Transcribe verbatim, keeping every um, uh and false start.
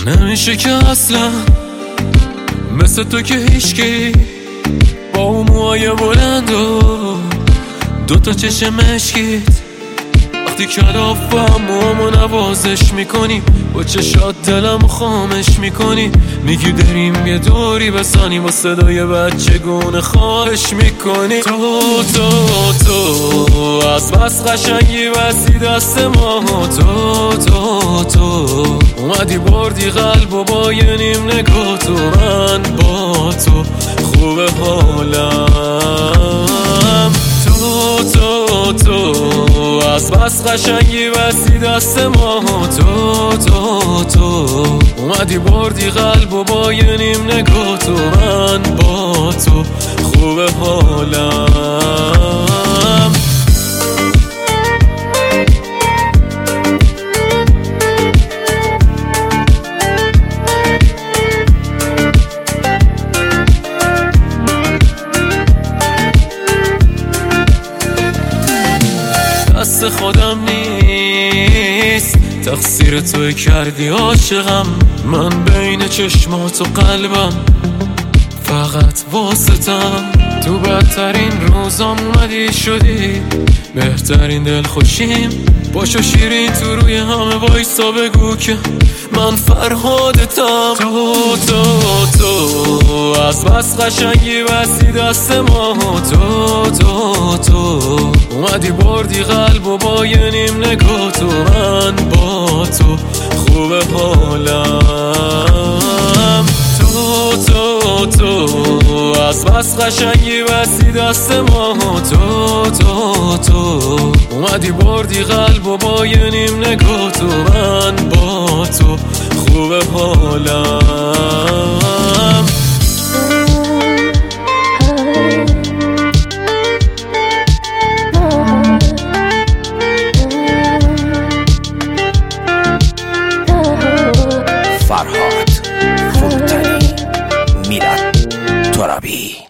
نمیشه که اصلا مثل تو که هیچکی با اون موهای بلند و دوتا چشم مشکیت وقتی کلافم موامو نوازش میکنی با چشات دلم خامش میکنی میگی داریم یه دوری بسانی با صدای بچگونه خواهش میکنی تو تو تو از بس قشنگی بسی دست ما تو تو تو اومدی بردی قلب و با یه نیم نگاه تو من با تو خوب حالم تو تو تو از بس قشنگی بسی دست ما تو تو تو اومدی بردی قلب و با یه نیم نگاه تو من با تو خوب حالم دست خودم نیست تقصیر توی کردی عاشقم من بین چشمات و قلبم فقط واسطم تو بدترین روزام اومدی شدی بهترین دل خوشیم باشو شیرین تو روی همه وایسا بگو که من فرهادتم تو تو تو از بس قشنگی بسی دست ما تو تو تو اومدی بردی قلب و با یه نیم نگاه تو من با تو خوب حالم تو تو تو از بس قشنگی بسی دست ما تو تو تو اومدی بردی قلب و با یه نیم نگاه تو من با تو خوب حالم فرهاد فروتنی میلاد ترابی.